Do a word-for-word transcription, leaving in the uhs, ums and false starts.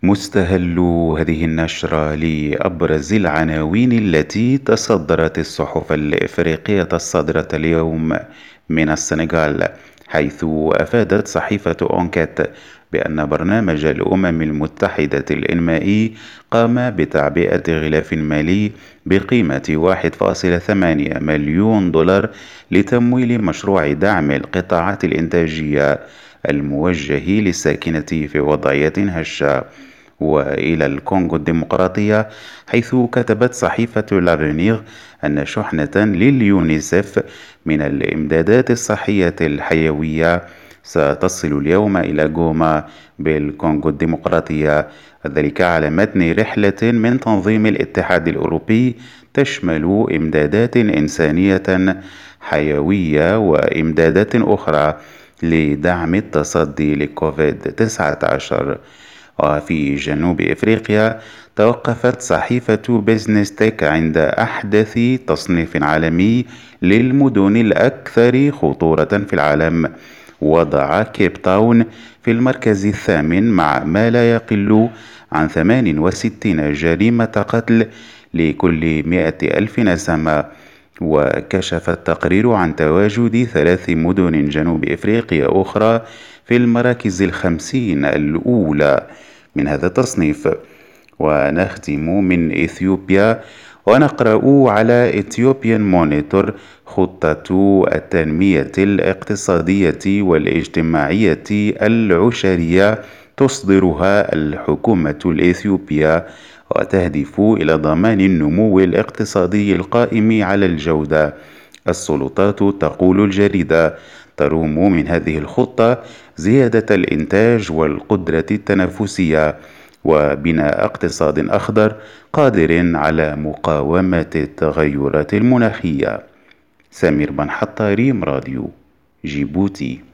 مستهل هذه النشرة لأبرز العناوين التي تصدرت الصحف الإفريقية الصادرة اليوم من السنغال، حيث أفادت صحيفة أونكيت بأن برنامج الأمم المتحدة الإنمائي قام بتعبئة غلاف مالي بقيمة واحد فاصلة ثمانية مليون دولار لتمويل مشروع دعم القطاعات الإنتاجية الموجه للساكنة في وضعية هشة. وإلى الكونغو الديمقراطية، حيث كتبت صحيفة لافينيغ أن شحنة لليونيسف من الإمدادات الصحية الحيوية ستصل اليوم إلى غوما بالكونغو الديمقراطية، ذلك على متن رحلة من تنظيم الاتحاد الأوروبي تشمل إمدادات إنسانية حيوية وإمدادات أخرى لدعم التصدي لكوفيد تسعة عشر. وفي جنوب إفريقيا، توقفت صحيفة بيزنس تيك عند أحدث تصنيف عالمي للمدن الأكثر خطورة في العالم، وضع كيب تاون في المركز الثامن مع ما لا يقل عن ثمانية وستين جريمة قتل لكل مئة ألف نسمة. وكشف التقرير عن تواجد ثلاث مدن جنوب إفريقيا أخرى في المراكز الخمسين الأولى من هذا التصنيف. ونختم من إثيوبيا ونقرأ على إثيوبيان مونيتور: خطة التنمية الاقتصادية والاجتماعية العشرية تصدرها الحكومة الإثيوبية، وتهدف إلى ضمان النمو الاقتصادي القائم على الجودة. السلطات، تقول الجريدة، تروم من هذه الخطة زيادة الإنتاج والقدرة التنافسية وبناء اقتصاد أخضر قادر على مقاومة التغيرات المناخية. سمير بن حطاريم، راديو جيبوتي.